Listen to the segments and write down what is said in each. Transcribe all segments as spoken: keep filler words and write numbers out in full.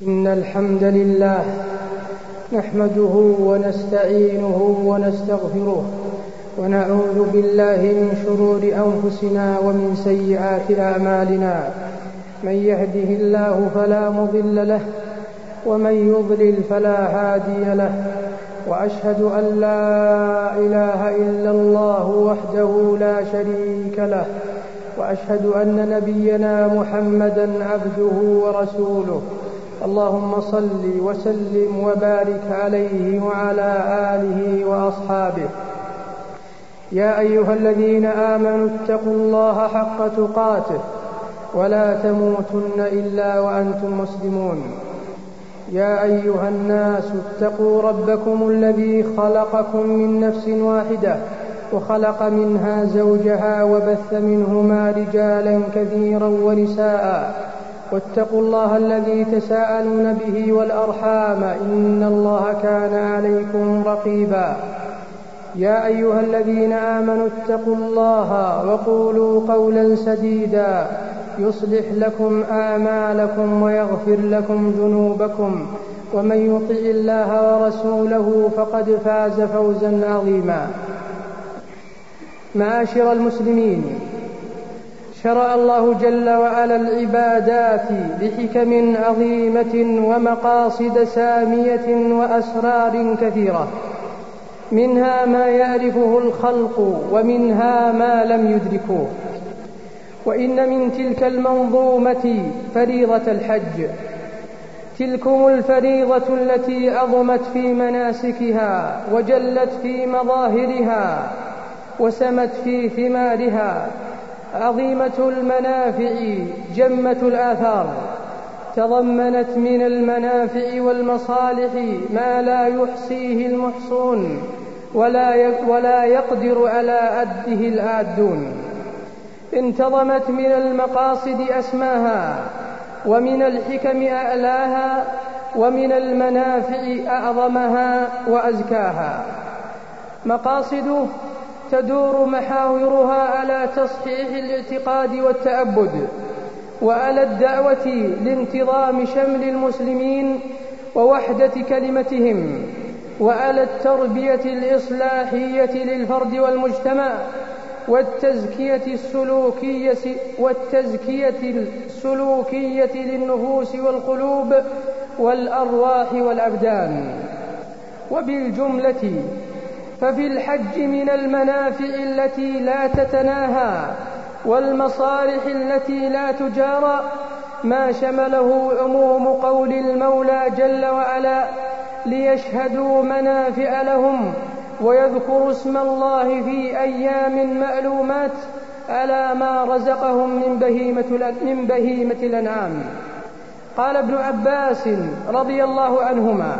إن الحمد لله نحمده ونستعينه ونستغفره ونعوذ بالله من شرور أنفسنا ومن سيئات أعمالنا. من يهده الله فلا مضل له ومن يضلل فلا هادي له، وأشهد أن لا إله إلا الله وحده لا شريك له، وأشهد أن نبينا محمدا عبده ورسوله. اللهم صل وسلم وبارك عليه وعلى آله وأصحابه. يا أيها الذين آمنوا اتقوا الله حق تقاته ولا تموتن إلا وأنتم مسلمون. يا أيها الناس اتقوا ربكم الذي خلقكم من نفس واحدة وخلق منها زوجها وبث منهما رجالا كثيرا ونساء، واتقوا الله الذي تساءلون به والأرحام إن الله كان عليكم رقيبا. يا أيها الذين آمنوا اتقوا الله وقولوا قولا سديدا يصلح لكم أعمالكم ويغفر لكم ذنوبكم، ومن يطع الله ورسوله فقد فاز فوزا عظيما. معاشر المسلمين، شرع الله جل وعلا العبادات بحكم عظيمة ومقاصد سامية وأسرار كثيرة، منها ما يعرفه الخلق ومنها ما لم يدركوه. وإن من تلك المنظومة فريضة الحج، تلكم الفريضة التي عظمت في مناسكها وجلت في مظاهرها وسمت في ثمارها، عظيمة المنافع جمة الآثار، تضمنت من المنافع والمصالح ما لا يحصيه المحصون ولا يقدر على عده العادون. انتظمت من المقاصد أسماها، ومن الحكم أعلاها، ومن المنافع أعظمها وأزكاها. مقاصده تدور محاورها على تصحيح الاعتقاد والتعبد، وعلى الدعوة لانتظام شمل المسلمين ووحدة كلمتهم، وعلى التربية الإصلاحية للفرد والمجتمع، والتزكية السلوكية, والتزكية السلوكية للنفوس والقلوب والأرواح والأبدان. وبالجملة ففي الحج من المنافع التي لا تتناهى والمصالح التي لا تجارى ما شمله عموم قول المولى جل وعلا: ليشهدوا منافع لهم ويذكروا اسم الله في أيام معلومات على ما رزقهم من بهيمة, من بهيمة الأنعام. قال ابن عباس رضي الله عنهما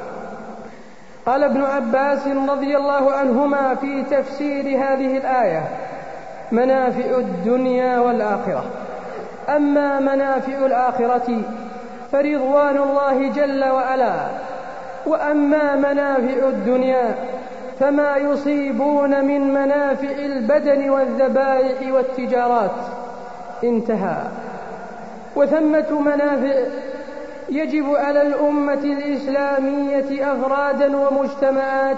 قال ابن عباس رضي الله عنهما في تفسير هذه الآية: منافع الدنيا والآخرة. أما منافع الآخرة فرضوان الله جل وعلا، وأما منافع الدنيا فما يصيبون من منافع البدن والذبائح والتجارات. انتهى. وثمة منافع يجب على الأمة الإسلامية أفرادا ومجتمعات،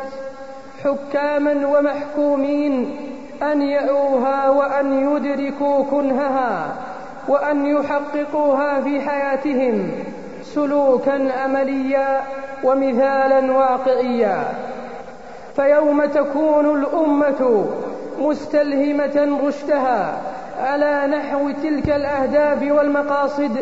حكاما ومحكومين، أن يعوها وأن يدركوا كنهها وأن يحققوها في حياتهم سلوكا عمليا ومثالا واقعيا. فيوم تكون الأمة مستلهمة رشدها على نحو تلك الأهداف والمقاصد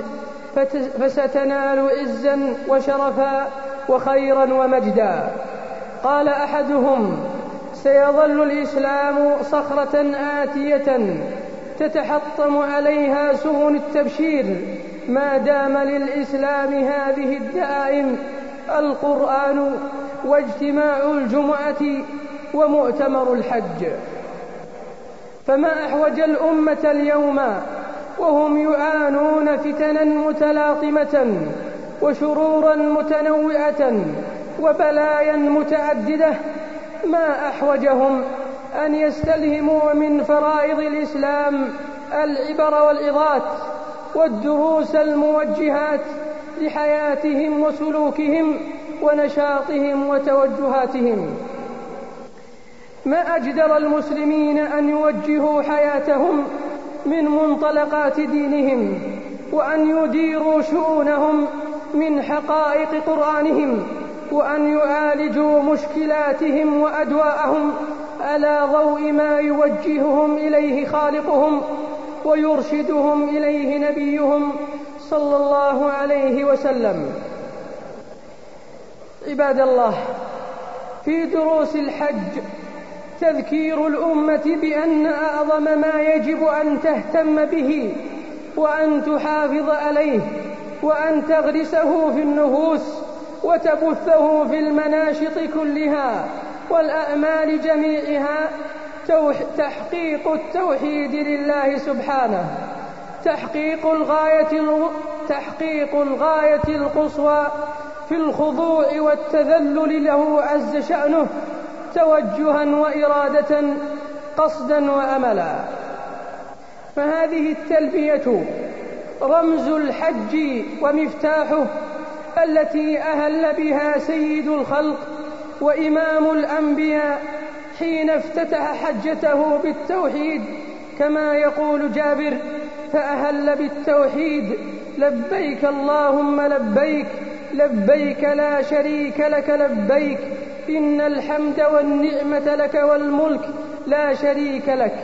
فستنال عزا وشرفا وخيرا ومجدا. قال أحدهم: سيظل الإسلام صخرة آتية تتحطم عليها سفن التبشير ما دام للإسلام هذه الدعائم: القرآن، واجتماع الجمعة، ومؤتمر الحج. فما أحوج الأمة اليوم وهم يعانون فتنا متلاطمة وشرورا متنوعة وبلايا متعددة، ما أحوجهم أن يستلهموا من فرائض الإسلام العبر والعظات والدروس الموجهات لحياتهم وسلوكهم ونشاطهم وتوجهاتهم. ما أجدر المسلمين أن يوجهوا حياتهم من منطلقات دينهم، وأن يديروا شؤونهم من حقائق قرآنهم، وأن يعالجوا مشكلاتهم وأدواءهم على ضوء ما يوجههم إليه خالقهم ويرشدهم إليه نبيهم صلى الله عليه وسلم. عباد الله، في دروس الحج تذكير الأمة بأن أعظم ما يجب أن تهتم به وأن تحافظ عليه وأن تغرسه في النفوس وتبثه في المناشط كلها والأعمال جميعها تحقيق التوحيد لله سبحانه، تحقيق الغاية, تحقيق الغاية القصوى في الخضوع والتذلل له عز شأنه توجها وإرادة، قصدا وأملا. فهذه التلبية رمز الحج ومفتاحه، التي أهل بها سيد الخلق وإمام الأنبياء حين افتتح حجته بالتوحيد، كما يقول جابر: فأهل بالتوحيد لبيك اللهم لبيك لبيك لا شريك لك لبيك إن الحمد والنعمة لك والملك لا شريك لك.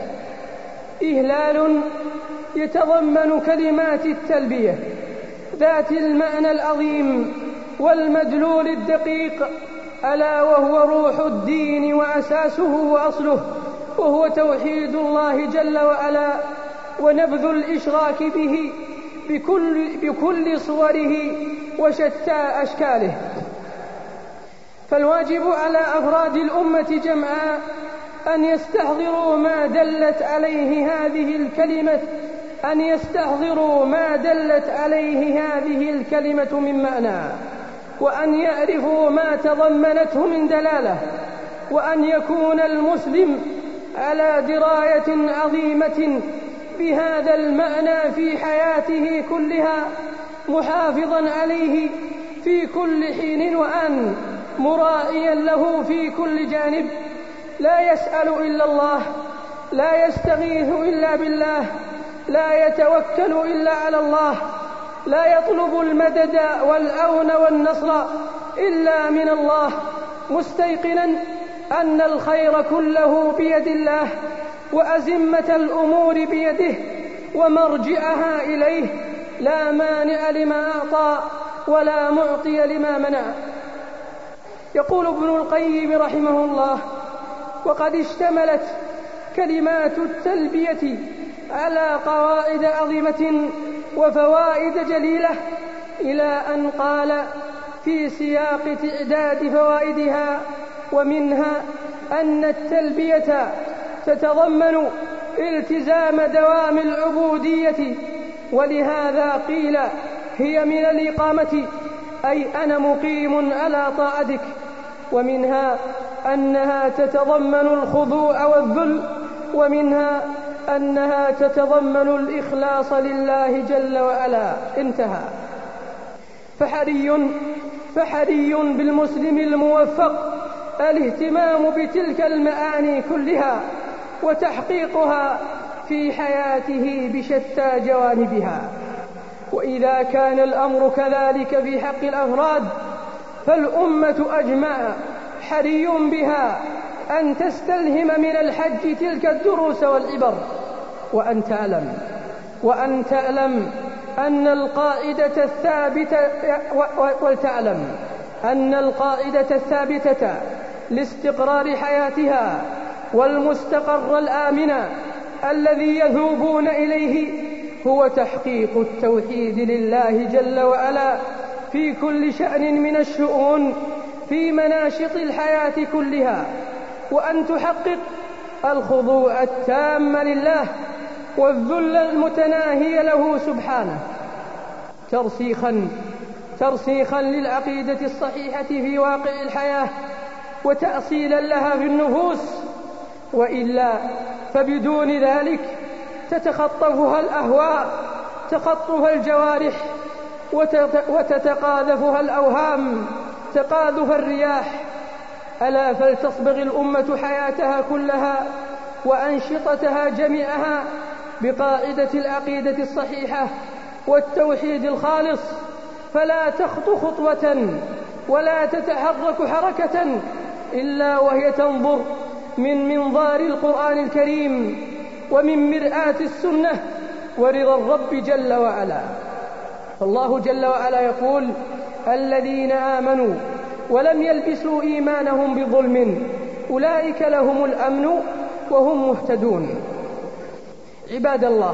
إهلال يتضمن كلمات التلبية ذات المعنى العظيم والمدلول الدقيق، ألا وهو روح الدين وأساسه وأصله، وهو توحيد الله جل وعلا ونبذ الإشراك به بكل, بكل صوره وشتى أشكاله. فالواجب على أفراد الأمة جمعاء أن يستحضروا ما دلت عليه هذه الكلمة أن يستحضروا ما دلت عليه هذه الكلمة من معنى، وأن يعرفوا ما تضمنته من دلالة، وأن يكون المسلم على دراية عظيمة بهذا المعنى في حياته كلها، محافظا عليه في كل حين وآن، مراعيا له في كل جانب، لا يسأل إلا الله، لا يستغيث إلا بالله، لا يتوكل إلا على الله، لا يطلب المدد والعون والنصر إلا من الله، مستيقنا أن الخير كله بيد الله، وأزمة الأمور بيده، ومرجعها إليه، لا مانع لما أعطى ولا معطي لما منع. يقول ابن القيم رحمه الله: وقد اشتملت كلمات التلبية على قواعد عظيمة وفوائد جليلة، إلى أن قال في سياق تعداد فوائدها: ومنها أن التلبية تتضمن التزام دوام العبودية، ولهذا قيل هي من الإقامة، أي أنا مقيم على طاعتك. ومنها أنها تتضمن الخضوع والذل، ومنها أنها تتضمن الإخلاص لله جل وعلا. انتهى. فحري فحري بالمسلم الموفق الاهتمام بتلك المعاني كلها وتحقيقها في حياته بشتى جوانبها. وإذا كان الأمر كذلك في حق الأفراد، فالأمة أجمع حري بها أن تستلهم من الحج تلك الدروس والعبر، وأن تعلم وأن تعلم أن القاعدة الثابتة ولتعلم أن القاعدة الثابتة لاستقرار حياتها والمستقر الآمن الذي يذوبون إليه هو تحقيق التوحيد لله جل وعلا في كل شأن من الشؤون في مناشط الحياة كلها، وأن تحقق الخضوع التام لله والذل المتناهي له سبحانه، ترسيخا ترسيخا للعقيدة الصحيحة في واقع الحياة وتأصيلا لها في النفوس. وإلا فبدون ذلك تتخطفها الأهواء تخطف الجوارح، وتتقاذفها الأوهام تقاذف الرياح. ألا فلتصبغ الأمة حياتها كلها وأنشطتها جميعها بقاعدة العقيدة الصحيحة والتوحيد الخالص، فلا تخطو خطوة ولا تتحرك حركة إلا وهي تنظر من منظار القرآن الكريم ومن مرآة السنة ورضا الرب جل وعلا. فالله جل وعلا يقول: الذين آمنوا ولم يلبسوا إيمانهم بظلم أولئك لهم الأمن وهم مهتدون. عباد الله،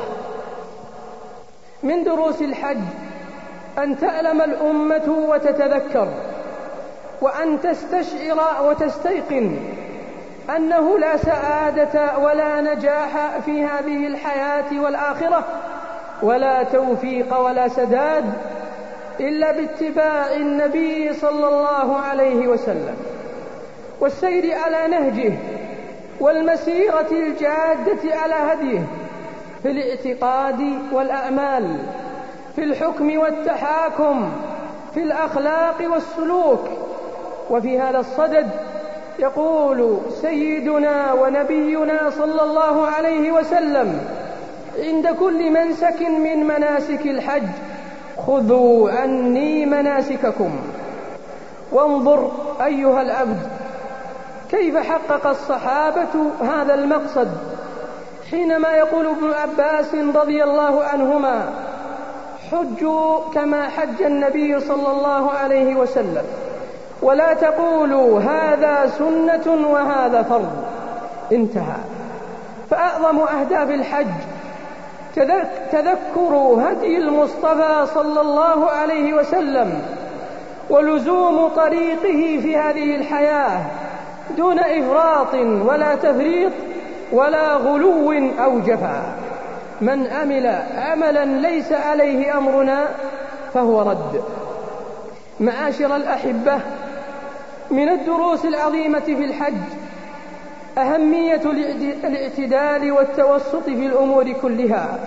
من دروس الحج أن تعلم الأمة وتتذكر وأن تستشعر وتستيقن أنه لا سعادة ولا نجاح في هذه الحياة والآخرة ولا توفيق ولا سداد إلا باتباع النبي صلى الله عليه وسلم والسير على نهجه والمسيرة الجادة على هديه في الاعتقاد والأعمال، في الحكم والتحاكم، في الأخلاق والسلوك. وفي هذا الصدد يقول سيدنا ونبينا صلى الله عليه وسلم عند كل منسك من مناسك الحج: خذوا عني مناسككم. وانظر أيها العبد كيف حقق الصحابة هذا المقصد حينما يقول ابن عباس رضي الله عنهما: حجوا كما حج النبي صلى الله عليه وسلم ولا تقولوا هذا سنة وهذا فرض. انتهى. فأعظم أهداف الحج تذكر هدي المصطفى صلى الله عليه وسلم ولزوم طريقه في هذه الحياة دون إفراط ولا تفريط ولا غلو أو جفا. من عمل عملا ليس عليه أمرنا فهو رد. معاشر الأحبة، من الدروس العظيمة في الحج أهمية الاعتدال والتوسط في الأمور كلها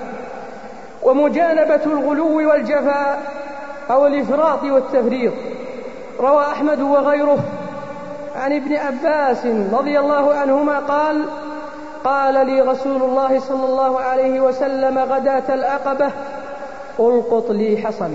ومجانبة الغلو والجفاء أو الإفراط والتفريط. روى أحمد وغيره عن ابن عباس رضي الله عنهما قال: قال لي رسول الله صلى الله عليه وسلم غداة العقبة: ألقط لي حصن.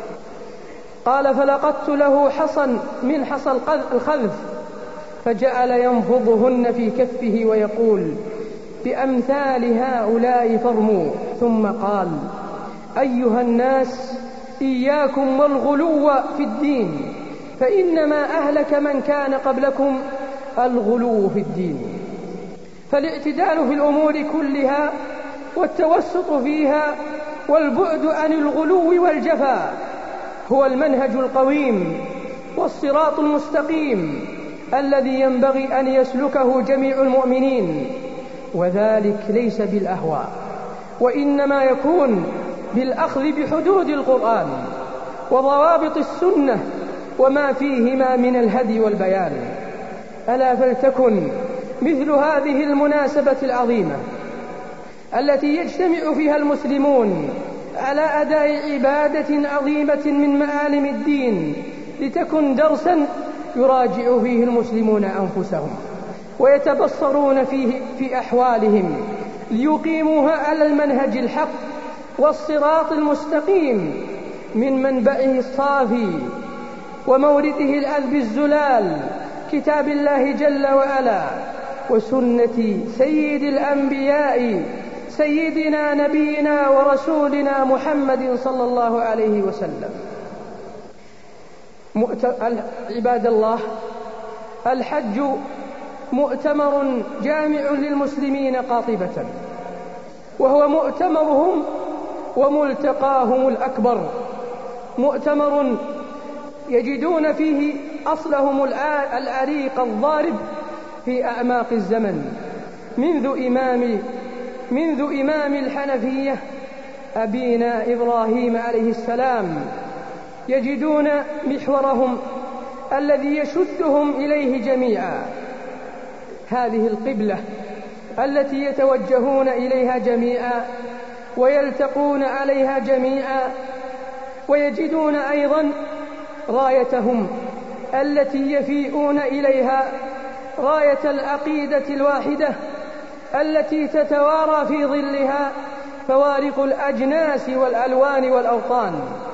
قال: فلقدت له حصن من حصى الخذف، فجعل ينفضهن في كفه ويقول: بأمثال هؤلاء فارموا. ثم قال: أيها الناس، إياكم والغلو في الدين، فإنما أهلك من كان قبلكم الغلو في الدين. فالاعتدال في الأمور كلها والتوسط فيها والبعد عن الغلو والجفاء هو المنهج القويم والصراط المستقيم الذي ينبغي أن يسلكه جميع المؤمنين، وذلك ليس بالأهواء وإنما يكون بالأخذ بحدود القرآن وضوابط السنة وما فيهما من الهدي والبيان. ألا فلتكن مثل هذه المناسبة العظيمة التي يجتمع فيها المسلمون على أداء عبادة عظيمة من معالم الدين لتكن درسا يراجع فيه المسلمون أنفسهم ويتبصرون فيه في أحوالهم ليقيموها على المنهج الحق والصراط المستقيم من منبعه الصافي ومورده العذب الزلال، كتاب الله جل وعلا وسنة سيد الأنبياء سيدنا نبينا ورسولنا محمد صلى الله عليه وسلم. عباد الله، الحج مؤتمر جامع للمسلمين قاطبة، وهو مؤتمرهم وملتقاهم الأكبر، مؤتمر يجدون فيه أصلهم العريق الضارب في أعماق الزمن منذ إمام منذ إمام الحنفية أبينا إبراهيم عليه السلام، يجدون محورهم الذي يشدهم إليه جميعا، هذه القبلة التي يتوجهون إليها جميعا ويلتقون عليها جميعا، ويجدون أيضا رايتهم التي يفيئون إليها راية العقيدة الواحدة التي تتوارى في ظلها فوارق الأجناس والألوان والأوطان،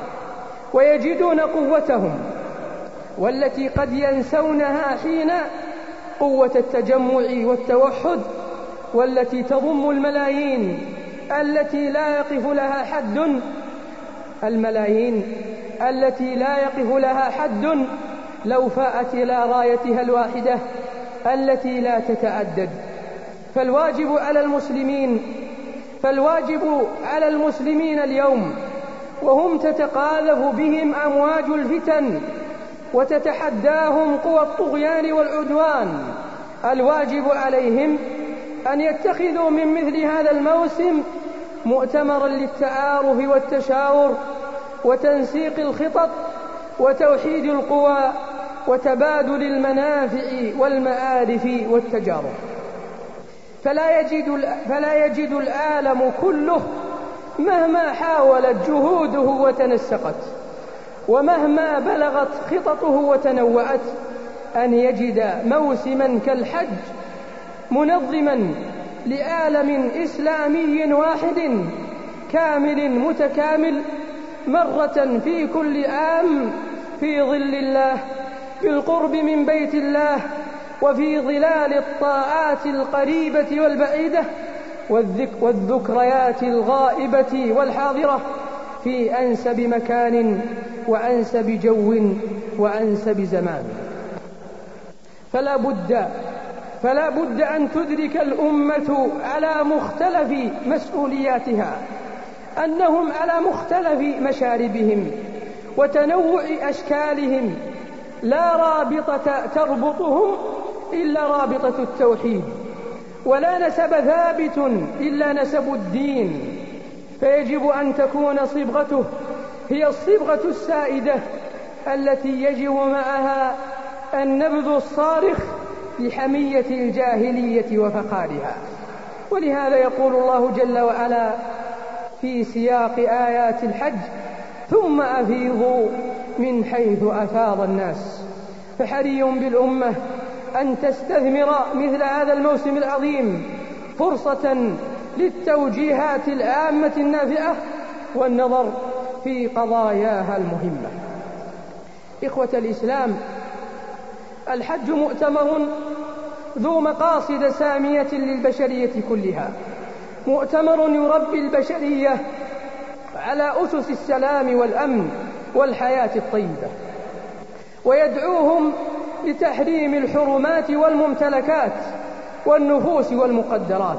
ويجدون قوتهم والتي قد ينسونها حين قوة التجمع والتوحد، والتي تضم الملايين التي لا يقف لها حد الملايين التي لا يقف لها حد لو فاءت إلى رايتها الواحدة التي لا تتعدد. فالواجب على المسلمين فالواجب على المسلمين اليوم وهم تتقاذف بهم أمواج الفتن وتتحداهم قوى الطغيان والعدوان، الواجب عليهم أن يتخذوا من مثل هذا الموسم مؤتمرا للتعارف والتشاور وتنسيق الخطط وتوحيد القوى وتبادل المنافع والمآرف والتجارب. فلا يجد, فلا يجد العالم كله مهما حاولت جهوده وتنسقت ومهما بلغت خططه وتنوعت أن يجد موسما كالحج منظما لعالم إسلامي واحد كامل متكامل مرة في كل عام في ظل الله بالقرب من بيت الله وفي ظلال الطاعات القريبة والبعيدة والذكريات الغائبة والحاضرة في أنسب مكان وأنسب جو وأنسب زمان. فلا بد فلا بد أن تدرك الأمة على مختلف مسؤولياتها أنهم على مختلف مشاربهم وتنوع أشكالهم لا رابطة تربطهم إلا رابطة التوحيد، ولا نسب ثابت إلا نسب الدين، فيجب أن تكون صبغته هي الصبغة السائدة التي يجب معها النبذ الصارخ لحمية الجاهلية وفخارها. ولهذا يقول الله جل وعلا في سياق آيات الحج: ثم أفيضوا من حيث أفاض الناس. فحري بالأمة أن تستثمر مثل هذا الموسم العظيم فرصة للتوجيهات العامة النافعة والنظر في قضاياها المهمة. إخوة الإسلام، الحج مؤتمر ذو مقاصد سامية للبشرية كلها، مؤتمر يربي البشرية على أسس السلام والأمن والحياة الطيبة، ويدعوهم لتحريم الحرمات والممتلكات والنفوس والمقدرات.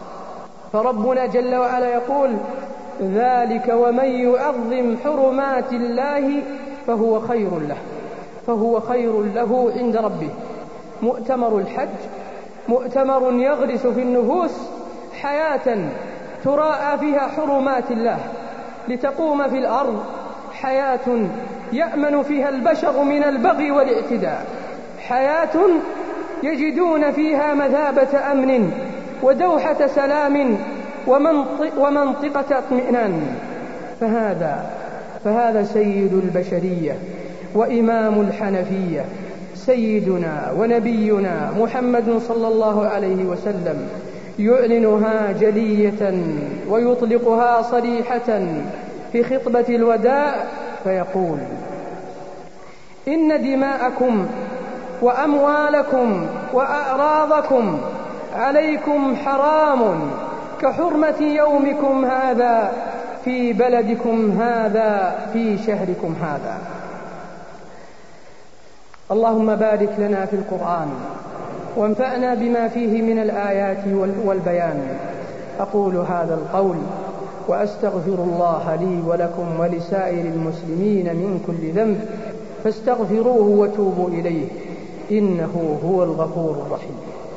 فربنا جل وعلا يقول: ذلك ومن يعظم حرمات الله فهو خير له فهو خير له عند ربه. مؤتمر الحج مؤتمر يغرس في النفوس حياة تراعى فيها حرمات الله لتقوم في الأرض حياة يأمن فيها البشر من البغي والاعتداء، حياة يجدون فيها مثابة أمن ودوحة سلام ومنطقة اطمئنان. فهذا فهذا سيد البشرية وإمام الحنفية سيدنا ونبينا محمد صلى الله عليه وسلم، يعلنها جلية ويطلقها صريحة في خطبة الوداع فيقول: إن دماءكم وأموالكم وأعراضكم عليكم حرام كحرمة يومكم هذا في بلدكم هذا في شهركم هذا. اللهم بارك لنا في القرآن وانفعنا بما فيه من الآيات والبيان. أقول هذا القول وأستغفر الله لي ولكم ولسائر المسلمين من كل ذنب، فاستغفروه وتوبوا إليه إنه هو الغفور الرحيم.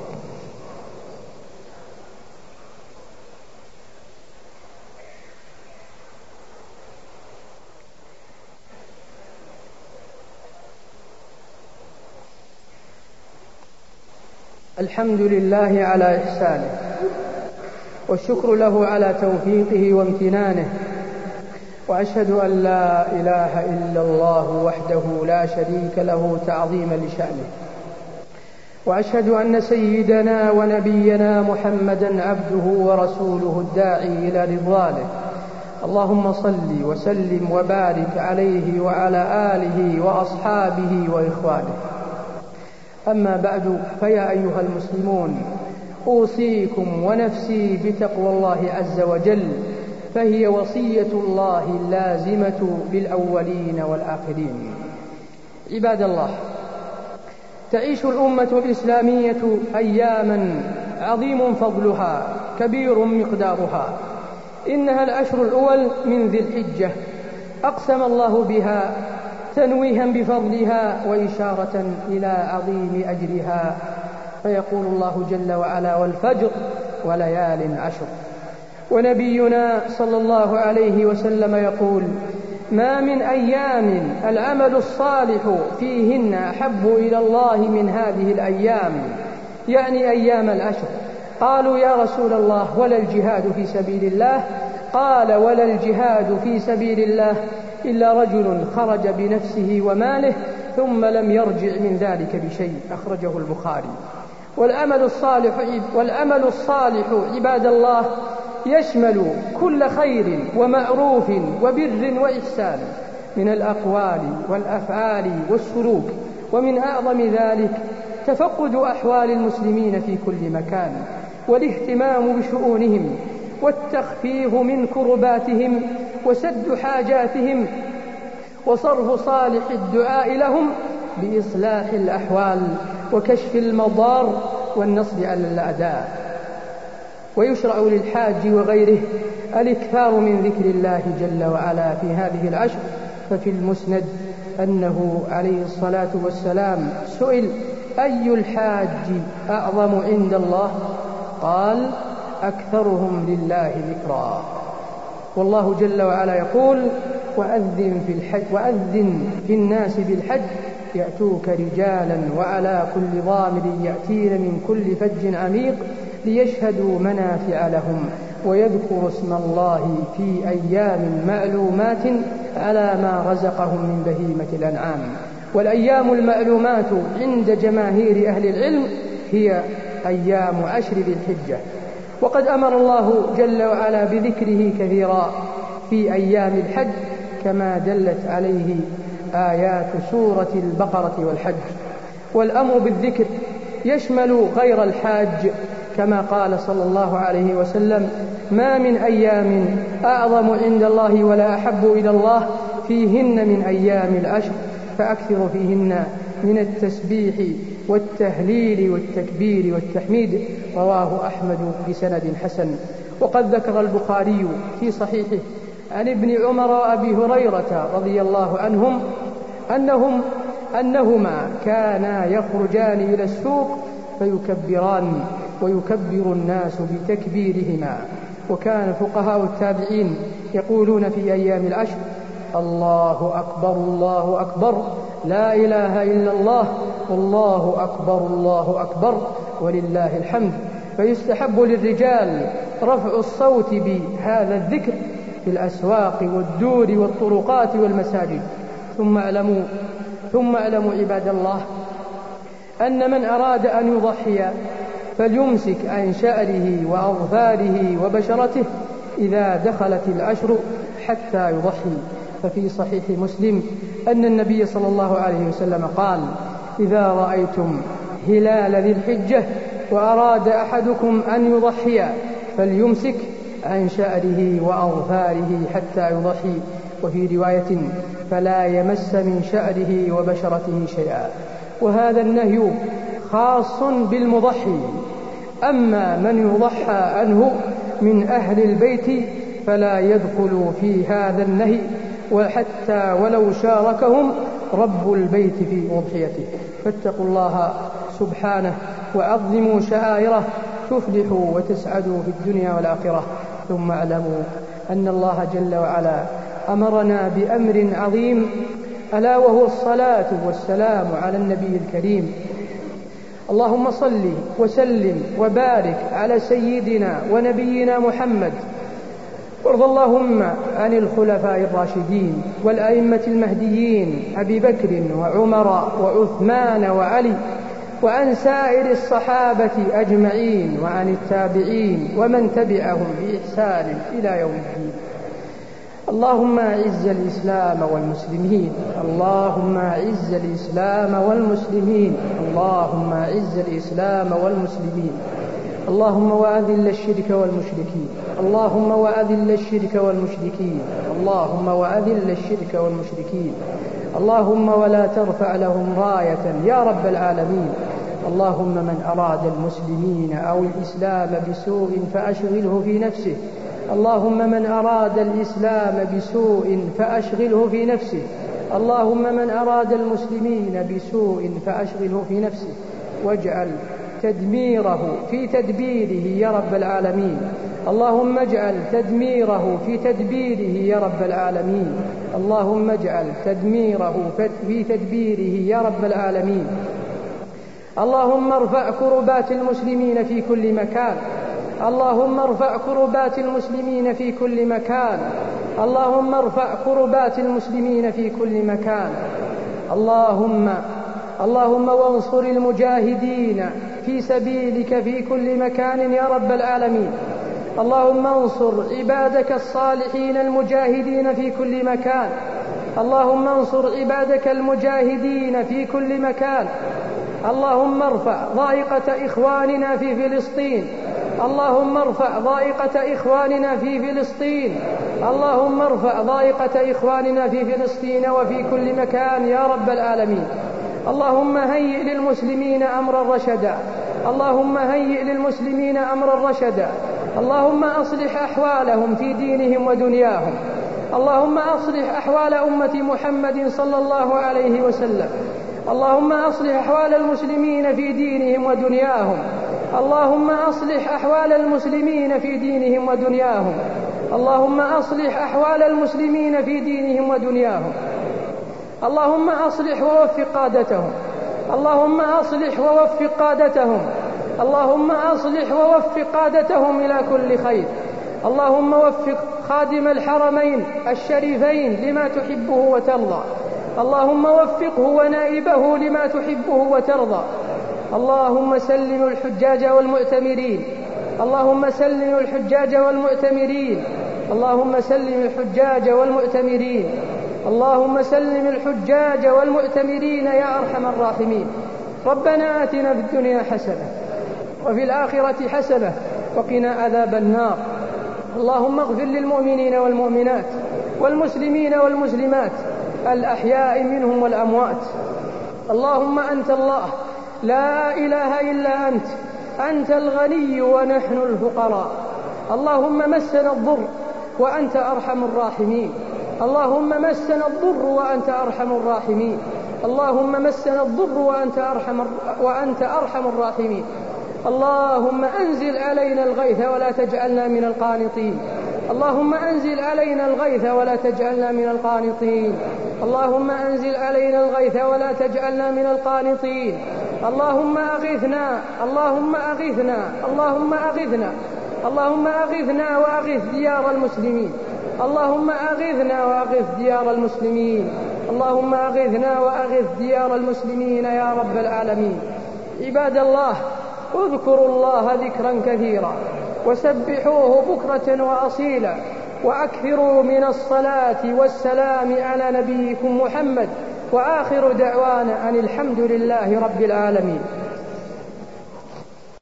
الحمد لله على إحسانه، والشكر له على توفيقه وامتنانه، وأشهد أن لا إله إلا الله وحده لا شريك له تعظيما لشأنه، وأشهد أن سيدنا ونبينا محمدا عبده ورسوله الداعي إلى رضوانه. اللهم صل وسلم وبارك عليه وعلى آله وأصحابه وإخوانه. أما بعد، فيا أيها المسلمون، أوصيكم ونفسي بتقوى الله عز وجل، فهي وصية الله اللازمة للأولين والآخرين. عباد الله، تعيش الأمة الإسلامية أياما عظيم فضلها كبير مقدارها. إنها الأشهر الأول من ذي الحجة، أقسم الله بها تنويها بفضلها وإشارة إلى عظيم أجرها، فيقول الله جل وعلا: والفجر وليال عشر. ونبينا صلى الله عليه وسلم يقول: ما من أيام العمل الصالح فيهن أحب إلى الله من هذه الأيام، يعني أيام العشر. قالوا: يا رسول الله، ولا الجهاد في سبيل الله؟ قال: ولا الجهاد في سبيل الله إلا رجل خرج بنفسه وماله ثم لم يرجع من ذلك بشيء، أخرجه البخاري. والعمل الصالح والعمل الصالح عباد الله يشمل كل خير ومعروف وبر وإحسان من الأقوال والأفعال والسلوك، ومن أعظم ذلك تفقد أحوال المسلمين في كل مكان، والاهتمام بشؤونهم، والتخفيف من كرباتهم، وسد حاجاتهم، وصرف صالح الدعاء لهم بإصلاح الأحوال وكشف المضار والنصر على الأعداء. ويشرع للحاج وغيره الإكثار من ذكر الله جل وعلا في هذه العشر. ففي المسند أنه عليه الصلاة والسلام سئل: أي الحاج أعظم عند الله؟ قال: أكثرهم لله ذكرا. والله جل وعلا يقول: وأذن في الحج وأذن في الناس بالحج يأتوك رجالا وعلى كل ضامر يأتين من كل فج عميق ليشهدوا منافع لهم ويذكروا اسم الله في أيام معلومات على ما رزقهم من بهيمة الأنعام. والأيام المعلومات عند جماهير أهل العلم هي أيام عشر ذي الحجة. وقد أمر الله جل وعلا بذكره كثيرا في أيام الحج، كما دلت عليه آيات سورة البقرة والحج. والأمر بالذكر يشمل غير الحاج، كما قال صلى الله عليه وسلم: ما من أيام أعظم عند الله ولا أحب إلى الله فيهن من أيام العشر، فأكثر فيهن من التسبيح والتهليل والتكبير والتحميد. رواه أحمد بسند حسن. وقد ذكر البخاري في صحيحه عن ابن عمر وأبي هريرة رضي الله عنهم أنهم أنهما كانا يخرجان إلى السوق فيكبران ويكبر الناس بتكبيرهما. وكان فقهاء التابعين يقولون في أيام العشر: الله أكبر الله أكبر، لا إله إلا الله، والله أكبر الله أكبر، ولله الحمد. فيستحب للرجال رفع الصوت بهذا الذكر في الأسواق والدور والطرقات والمساجد. ثم اعلموا ثم اعلموا عباد الله أن من أراد أن يضحي فليمسك عن شعره وأظفاره وبشرته إذا دخلت العشر حتى يضحي. ففي صحيح مسلم أن النبي صلى الله عليه وسلم قال: إذا رأيتم هلال ذي الحجة وأراد أحدكم أن يضحي فليمسك عن شعره وأظفاره حتى يضحي. وفي رواية: فلا يمس من شعره وبشرته شيئا. وهذا النهي خاص بالمضحي. أما من يضحى عنه من أهل البيت فلا يدخل في هذا النهي، وحتى ولو شاركهم رب البيت في أضحيته. فاتقوا الله سبحانه وعظموا شعائره تفلحوا وتسعدوا في الدنيا والآخرة. ثم اعلموا أن الله جل وعلا أمرنا بأمر عظيم، ألا وهو الصلاة والسلام على النبي الكريم. اللهم صل وسلم وبارك على سيدنا ونبينا محمد وارض اللهم عن الخلفاء الراشدين والأئمة المهديين أبي بكر وعمر وعثمان وعلي، وعن سائر الصحابة أجمعين، وعن التابعين ومن تبعهم بإحسان إلى يوم الدين. اللهم أعز الإسلام والمسلمين، اللهم أعز الإسلام والمسلمين، اللهم أعز الإسلام والمسلمين. اللهم وأذل الشرك والمشركين، اللهم وأذل الشرك والمشركين، اللهم وأذل الشرك والمشركين. اللهم ولا ترفع لهم راية يا رب العالمين. اللهم من أراد المسلمين أو الإسلام بسوء فأشغله في نفسه، اللهم من أراد الإسلام بسوء فأشغله في نفسه، اللهم من أراد المسلمين بسوء فأشغله في نفسه، واجعل تدميره في تدبيره يا رب العالمين. اللهم اجعل تدميره في تدبيره يا رب العالمين. اللهم اجعل تدميره في تدبيره يا رب العالمين. اللهم ارفع كربات المسلمين في كل مكان، اللهم ارفع كربات المسلمين في كل مكان، اللهم ارفع كربات المسلمين في كل مكان. اللهم اللهم وانصر المجاهدين في سبيلك في كل مكان يا رب العالمين. اللهم انصر عبادك الصالحين المجاهدين في كل مكان، اللهم انصر عبادك المجاهدين في كل مكان. اللهم ارفع ضائقة إخواننا في فلسطين، اللهم ارفع ضائقة إخواننا في فلسطين، اللهم ارفع ضائقة إخواننا في فلسطين وفي كل مكان يا رب العالمين. اللهم هيئ للمسلمين أمرا رشدا، اللهم هيئ للمسلمين أمرا رشدا. اللهم أصلح أحوالهم في دينهم ودنياهم، اللهم أصلح أحوال أمة محمد صلى الله عليه وسلم. اللهم أصلح أحوال المسلمين في دينهم ودنياهم، اللهم أصلح أحوال المسلمين في دينهم ودنياهم، اللهم أصلح أحوال المسلمين في دينهم ودنياهم. اللهم أصلح ووفق قادتهم، اللهم أصلح ووفق قادتهم، اللهم أصلح ووفق قادتهم إلى كل خير. اللهم وفق خادم الحرمين الشريفين لما تحبه وترضى، اللهم وفقه ونائبه لما تحبه وترضى. اللهم سلم الحجاج والمؤتمرين، اللهم سلم الحجاج والمؤتمرين، اللهم سلم الحجاج والمؤتمرين، اللهم سلم الحجاج والمؤتمرين يا أرحم الراحمين. ربنا آتنا في الدنيا حسنة وفي الآخرة حسنة وقنا عذاب النار. اللهم اغفر للمؤمنين والمؤمنات والمسلمين والمسلمات الأحياء منهم والأموات. اللهم أنت الله لا إله إلا أنت، أنت الغني ونحن الفقراء. اللهم مسنا الضر وأنت أرحم الراحمين، اللهم مسنا الضر وأنت أرحم الراحمين، اللهم مسنا الضر وأنت أرحم وأنت أرحم الراحمين. اللهم أنزل علينا الغيث ولا تجعلنا من القانطين، اللهم أنزل علينا الغيث ولا تجعلنا من القانطين، اللهم أنزل علينا الغيث ولا تجعلنا من القانطين. اللهم أغثنا، اللهم أغثنا، اللهم أغثنا، اللهم أغثنا وأغث ديار المسلمين، اللهم أغثنا وأغث ديار المسلمين، اللهم أغثنا وأغث ديار المسلمين يا رب العالمين. عباد الله، اذكروا الله ذكرا كثيرا وسبحوه بكرة وأصيلا، وأكثروا من الصلاة والسلام على نبيكم محمد، وآخر دعوانا أن الحمد لله رب العالمين.